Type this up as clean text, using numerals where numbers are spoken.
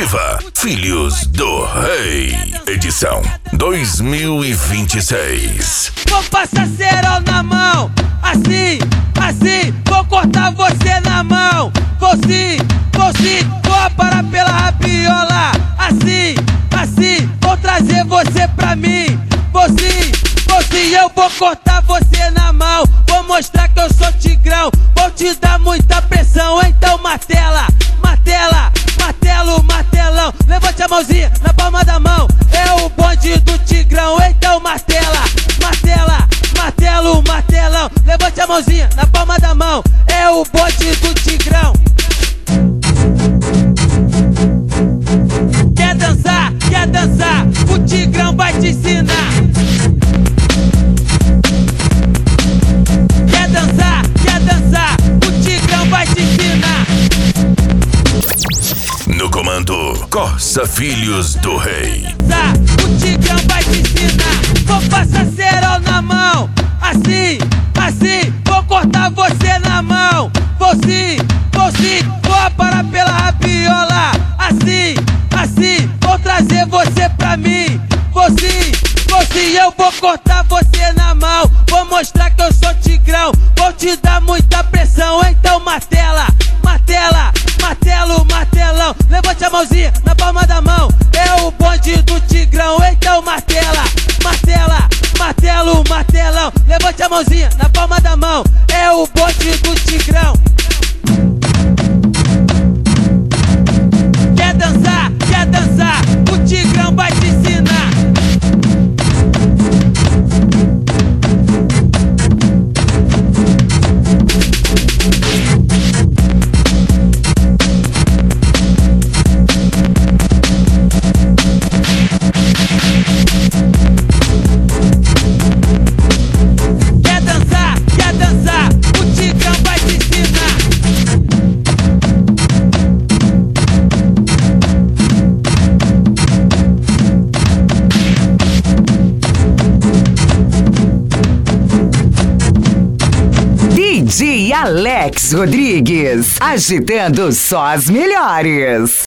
Ativa Filhos do Rei, edição 2026. Vou passar cerol na mão, assim, vou cortar você na mão. Vou sim, vou parar pela rabiola. Assim, vou trazer você pra mim. Vou sim, eu vou cortar você na mão. Vou mostrar que eu sou tigrão, vou te dar muita pressão. Então martelo, martelão. Levante a mãozinha na palma da mão, é o bonde do tigrão. Então martelão. Levante a mãozinha na palma da mão, é o bonde do tigrão. Quer dançar, o tigrão vai te ensinar. Quer dançar, o tigrão vai te ensinar. No comando, Corsa Filhos do Rei. O tigrão vai te ensinar. Vou passar cerol na mão, assim, vou cortar você na mão. Vou sim, vou parar pela rabiola. Assim, vou trazer você pra mim. Vou sim, eu vou cortar você na mão. Vou mostrar que eu sou tigrão, vou te dar muita pressão. Então martelão. Levante a mãozinha na palma da mão, é o bonde do tigrão. Então martelão. Levante a mãozinha na palma da mão, é o bonde do tigrão. Quer dançar, o tigrão vai te ensinar. Quer dançar, o tigrão vai te ensinar. DJ Alex Rodrigues, agitando só as melhores.